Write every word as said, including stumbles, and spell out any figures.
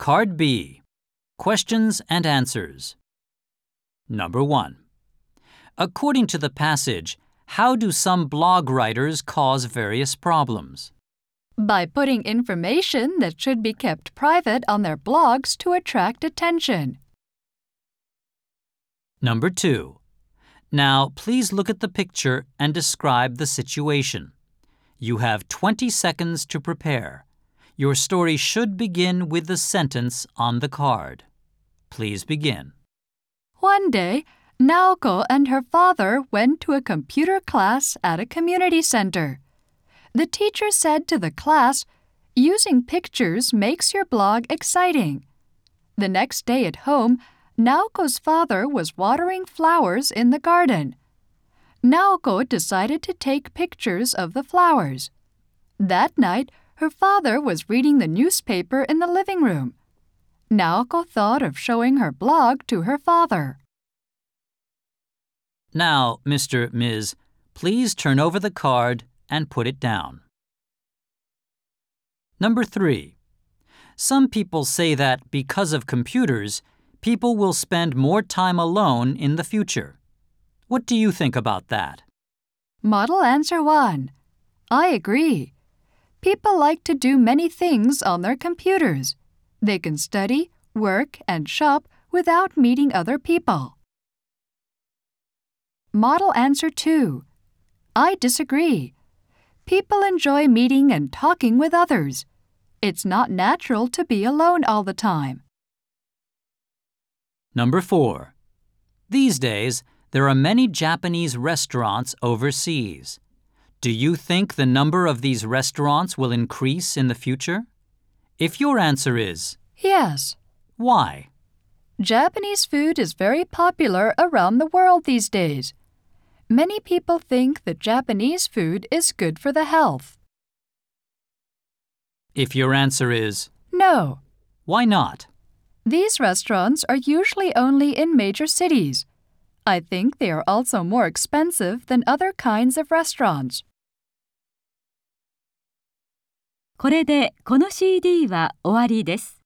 Card B. Questions and answers. Number one. According to the passage, how do some blog writers cause various problems? By putting information that should be kept private on their blogs to attract attention. Number two. Now, please look at the picture and describe the situation. You have twenty seconds to prepare. Your story should begin with the sentence on the card. Please begin. One day, Naoko and her father went to a computer class at a community center. The teacher said to the class, "Using pictures makes your blog exciting." The next day at home, Naoko's father was watering flowers in the garden. Naoko decided to take pictures of the flowers. That night, her father was reading the newspaper in the living room. Naoko thought of showing her blog to her father. Now, Mister Miz, please turn over the card and put it down. Number three. Some people say that because of computers, people will spend more time alone in the future. What do you think about that? Model answer one. I agree. People like to do many things on their computers. They can study, work, and shop without meeting other people. Model answer two. I disagree. People enjoy meeting and talking with others. It's not natural to be alone all the time. Number four. These days, there are many Japanese restaurants overseas. Do you think the number of these restaurants will increase in the future? If your answer is yes. Why? Japanese food is very popular around the world these days. Many people think that Japanese food is good for the health. If your answer is no. Why not? These restaurants are usually only in major cities. I think they are also more expensive than other kinds of restaurants. これでこの シーディー は終わりです。